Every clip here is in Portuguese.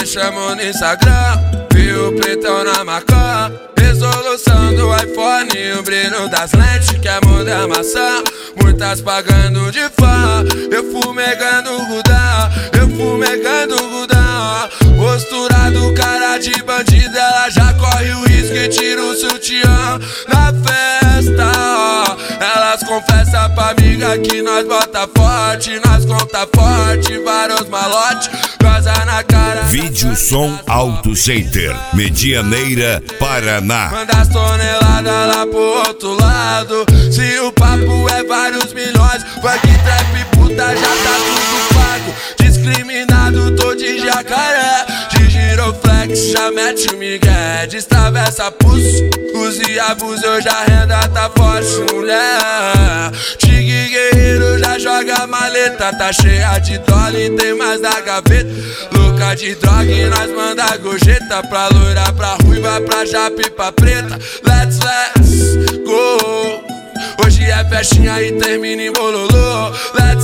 chamo no Instagram. Vi o pretão na Macan. Resolução do iPhone, o brilho das lentes que é mundo é maçã. Muitas pagando de fã. Eu fumegando Gudão, eu fumegando Gudão. Postura do cara de bandido, ela já corre o risco e tira o sutiã na festa, ó. Elas confessam pra amiga que nós bota forte, nós conta forte, vários malotes, goza na cara. Vídeo Som Auto Center, Medianeira, Paraná. Manda as toneladas lá pro outro lado. Se o papo é vários milhões, funk, trap, puta, já tá tudo pago. Discriminado, tô de jacaré, de giroflex, já mete o migué. Destravessa pulso, use e abuso, eu já renda, tá forte, mulher. Tigre guerreiro, já joga maleta, tá cheia de dólar e tem mais da gaveta. Louca de droga e nós manda gorjeta, pra loira, pra ruiva, pra japa e pra preta. Let's go. Hoje é festinha e termina em bololô. Let's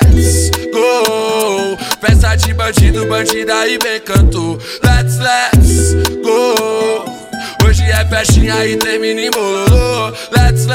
go. Festa de bandido, bandida e bem canto. Let's go. Hoje é festinha e termina em bololô. Let's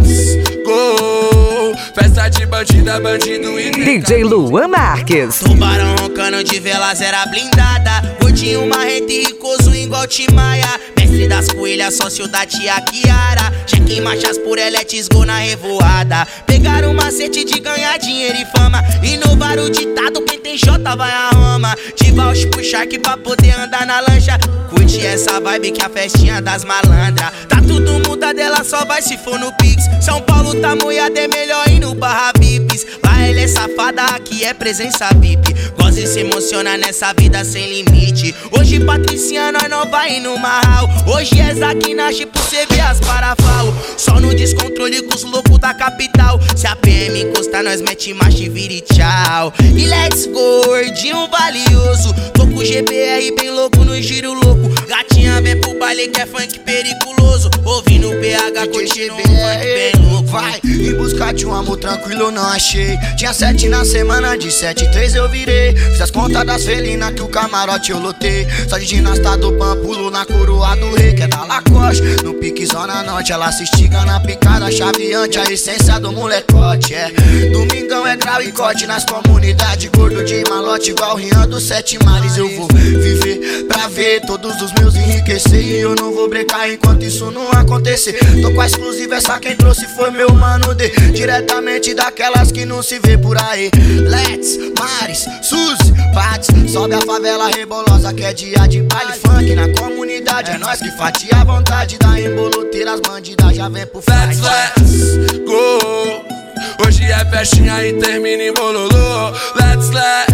go. Festa de bandida, bandido e bem canto. DJ Luan Marques. Tubarão roncando de vela, zera blindada. Gordinho, marrento e ricoso igual Timaya. Mestre das coelhas, sócio da tia Kiara. Cheque em marchas por eletes, gol na revoada. Pegaram o macete de ganhar dinheiro e fama. Inovaram o ditado, quem tem Jota vai a Roma. De Valsh pro Shark pra poder andar na lancha. Curte essa vibe que a festinha das malandras. Tá tudo muda dela, só vai se for no Pix. São Paulo tá moiada, é melhor ir no Barra Vips. Lá ela é safada, aqui é presença VIP. Gosta e se emociona nessa vida sem limite. Hoje Patricinha, nós não vai no Marral. Hoje é Zaquinache pro cê ver as parafal. Só no descontrole com os loucos da capital. Se a PM encostar, nós mete marcha e vira e tchau. E let's go, gordinho valioso. Tô com o GBR bem louco no giro louco. Gatinha vem pro baile que é funk periculoso. Ouvindo o PH curtindo um funk bem louco. Vai em busca de um amor tranquilo, não achei. Tinha 7 na semana, de 7, 3 eu virei. Fiz as contas das felinas que o camarote eu lotei. Só de ginasta do pampulo na coroa do rei, que é da Lacoste. No pique zona norte, ela se estiga na picada chaveante. A essência do molecote, é. Domingão é grau e corte nas comunidades. Gordo de malote igual Rian dos 7 mares. Eu vou viver pra ver todos os meus enriquecer. E eu não vou brecar enquanto isso não acontecer. Tô com a exclusiva, essa quem trouxe foi meu mano D. Diretamente daquelas que não se vê por aí. Let's, Maris, Suzy, Pats. Sobe a favela rebolosa que é dia de baile funk na comunidade. É nós que fatia a vontade da emboloteira. As bandidas já vem pro fight. Let's go. Hoje é festinha e termina em bololô. Let's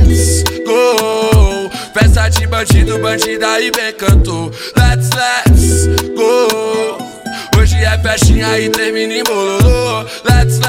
go. Festa de bandido, bandida e bem canto. Let's go. Hoje é festinha e termina em bololô. Let's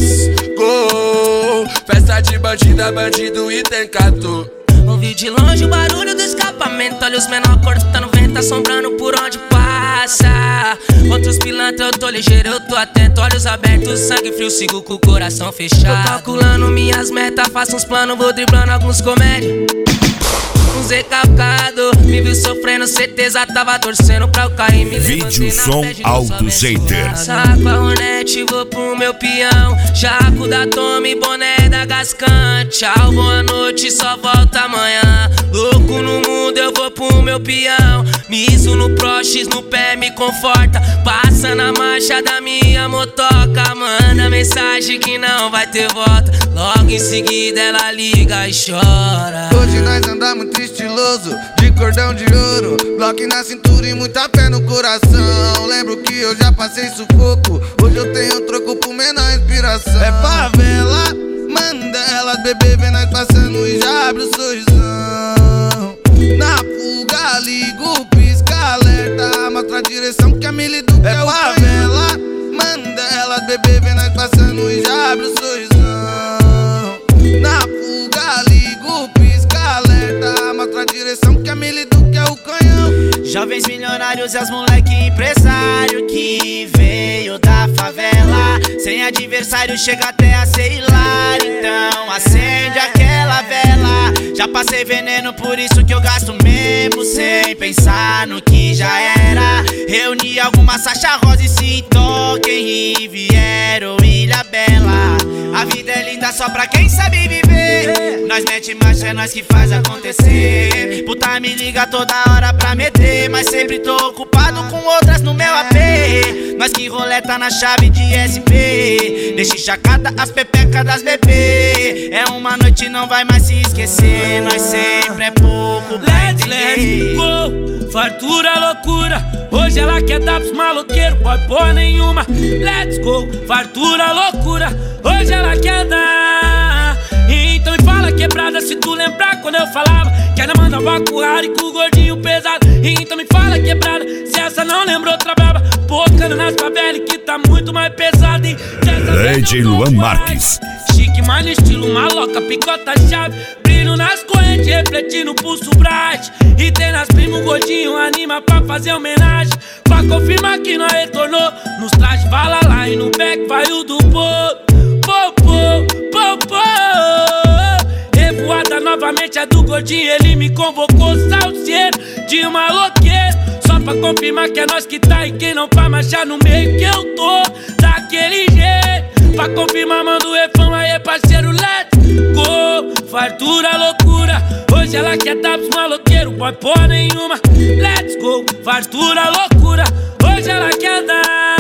go. Festa de bandida, bandido e tem canto. Ouvi de longe o barulho do escapamento. Olha os menor cortando vento, assombrando por onde passa. Contra os pilantras eu tô ligeiro, eu tô atento. Olhos abertos, sangue frio, sigo com o coração fechado. Tô calculando minhas metas, faço uns planos, vou driblando alguns comédias. Um Zé calcado, me viu sofrendo, certeza tava torcendo pra eu cair. Me Vídeo Som Auto Center. Saco a Hornet, vou pro meu peão. Jaco da Tommy, boné da Gascante. Tchau, boa noite, só volta amanhã. Louco no mundo, eu vou pro meu peão. Miso no Prox, no pé me conforta. Passa na marcha da minha motoca. Manda mensagem que não vai ter volta. Logo em seguida ela liga e chora. Hoje nós andamos muito estiloso, de cordão de ouro, bloco na cintura e muita fé no coração. Lembro que eu já passei sufoco, hoje eu tenho troco por menor inspiração. É favela, Mandela, bebê vem nós passando e já abre o sorrisão. Na fuga, ligo, pisca, alerta, mostra a direção que a Milidu quer. É favela, Mandela, bebê vem nós passando e já abre o sorrisão. Na fuga, ligo, pisca, alerta, mostra a direção que a Milidu quer o canhão. Jovens milionários e os moleque empresário que veio da favela. Sem adversário chega até a ser hilário, então acende aquela vela. Já passei veneno, por isso que eu gasto mesmo sem pensar no que já era. Reuni algumas Sacha Rosa e Sinto, quem Riviera ou Ilha Bela. A vida é linda só pra quem sabe viver. Nós mete marcha, é nós que faz acontecer. Puta me liga toda hora pra meter, mas sempre tô ocupado com outras no meu AP. Nós que roleta na chave de SP, deixa chacada as pepecas das bebê. É uma noite, não vai mais se esquecer. Nós sempre é pouco pra entender. Let's go, fartura, loucura. Hoje ela quer dar pros maloqueiros, pode pôr nenhuma. Let's go, fartura, loucura. Hoje ela quer dar. Então me fala quebrada, se tu lembrar quando eu falava que ela mandava com o Harry com o gordinho pesado. Então me fala quebrada, se essa não lembrou outra braba. Pocando nas favelas que tá muito mais pesado. DJ Luan Marques. Chique, mano, estilo maloca, picota chave. Brilho nas correntes, refletindo o pulso bright. E tem nas primos gordinho, anima pra fazer homenagem. Pra confirmar que nós retornou. Nos trajes vala lá e no back vai o do povo. Revoada novamente é do gordinho, ele me convocou, salseiro de maloqueiro. Só pra confirmar que é nós que tá e quem não vai marchar no meio que eu tô daquele jeito. Pra confirmar, manda o refrão aí, parceiro, let's go. Fartura, loucura, hoje ela quer dar pros maloqueiros, pode pôr nenhuma. Let's go, fartura, loucura, hoje ela quer dar.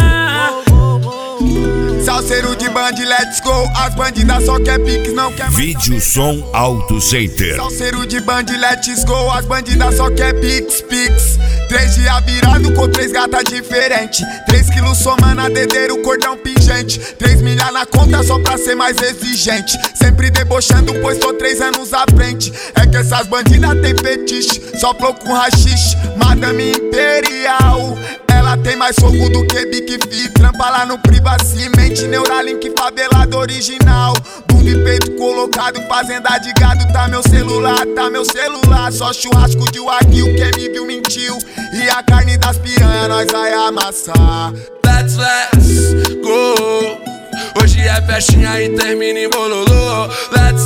Salseiro de band, let's go. As bandidas só quer piques, não quer mais. Vídeo Som Auto Center. Salseiro de band, let's go. As bandidas só quer piques. 3 dias virado com 3 gatas diferentes. 3 quilos somando a dedeiro, cordão pingente. 3 milhas na conta só pra ser mais exigente. Sempre debochando, pois tô 3 anos à frente. É que essas bandidas tem fetiche, só com rachixe. Madame Imperial, ela tem mais fogo do que Big Fi. Trampa lá no Privacimente, Neuralink favelado original. Bunda e peito colocado, fazenda de gado. Tá meu celular. Só churrasco de wagyu, quem me viu mentiu. E a carne das piranha nós vai amassar. Let's go. Hoje é festinha e termina em bololô. Let's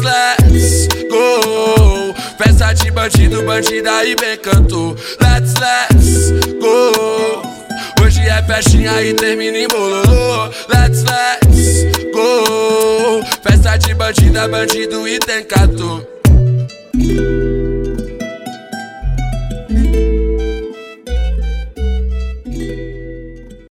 go. Festa de bandido, bandida e bem cantou. Let's go. Hoje é festinha e termina em bololô. Let's go. Festa de bandida, bandido e tem cantor.